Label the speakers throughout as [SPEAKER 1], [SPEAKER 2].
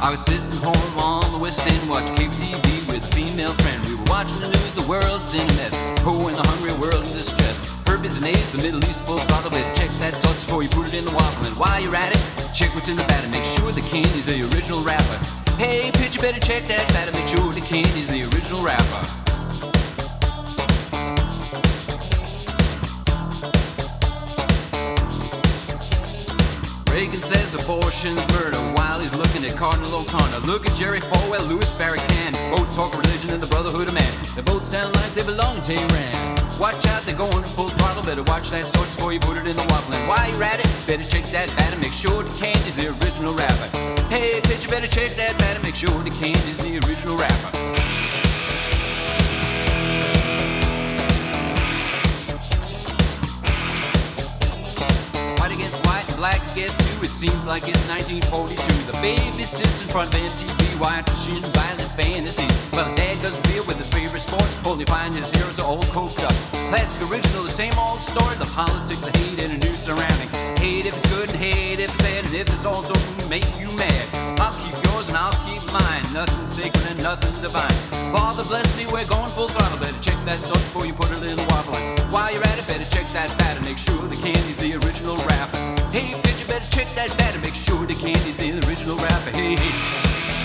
[SPEAKER 1] I was sitting home on the West End watching KTV with a female friend. We were watching the news, the world's in a mess. Poor and the hungry world in distress. Herpes and AIDS, the Middle East full throttle. Better check that sauce before you put it in the waffle. And while you're at it, check what's in the batter. Make sure the candy's the original wrapper. Hey, pitch, you better check that batter. Make sure the candy's the original wrapper. Reagan says abortion's murder while he's looking at Cardinal O'Connor. Look at Jerry Falwell, Louis Farrakhan. Both talk religion and the brotherhood of man. They both sound like they belong to Iran. Watch out, they're going full throttle. Better watch that sauce before you put it in the waffle. And while you're at it, better check that batter. Make sure the candy's the original wrapper. Hey, pitch, you better check that batter. Make sure the candy's the original wrapper. White against white and black against blue. It seems like it's 1942. The baby sits in front of MTV watching violent fantasies. Well, the dad does deal with his favorite sport. Only find his heroes are all coked up. Classic original, the same old story. The politics of hate and a new surrounding. Hate if it's good and hate if it's bad. And if it's all don't make you mad, I'll keep yours and I'll keep mine. Nothing sacred and nothing divine. Father bless me, we're going full throttle. Better check that sauce before you put it in the waffle. And while you're at it, better check that batter. Make sure the candy's the original wrapper. Hey, bitch, you better check that batter. Make sure the candy's the original wrapper. Hey, hey.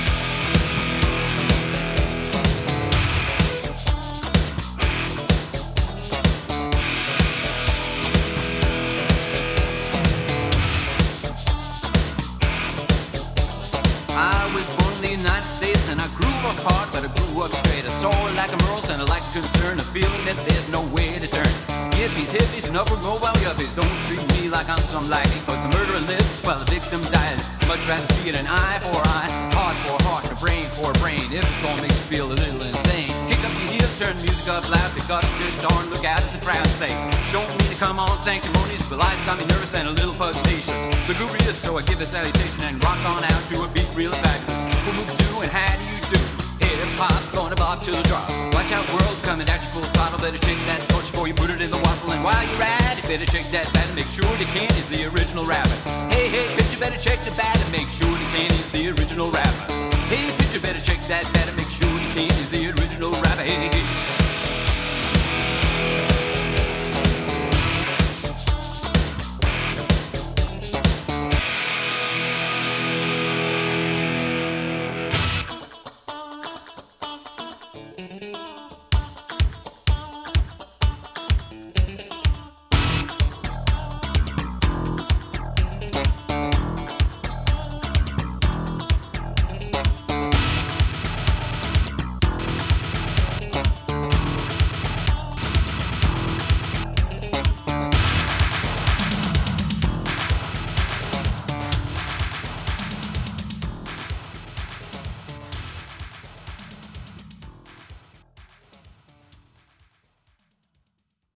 [SPEAKER 1] I was born in the United States and I grew up hard, but I grew up straight. I saw a lack of morals and a lack of concern, a feeling that there's no way to turn. Hippies, hippies, and upward mobile yuppies don't treat me like I'm some lackey, cause the murderer lives while the victim dies. Much rather see it an eye for eye, heart for heart, and a brain for a brain. If the song makes you feel a little insane, kick up your heels, turn music up loud, pick up your guitar and look out at the crowd and say, don't mean to come on sanctimonious, but life's got me nervous and a little pugnacious. The groovy is, so I give a salutation and rock on out to a beat real fabulous. Who move to and how do you do? Hip-hop, going to bop to the drop. Watch out, world coming at you full throttle. Better check that sauce before you put it in the waffle. And while you're at it, better check that batter. Make sure the candy's the original wrapper. Hey, hey, bitch, you better check the batter. Make sure the candy's the original wrapper. Hey, bitch, you better check that batter. Make sure the candy's the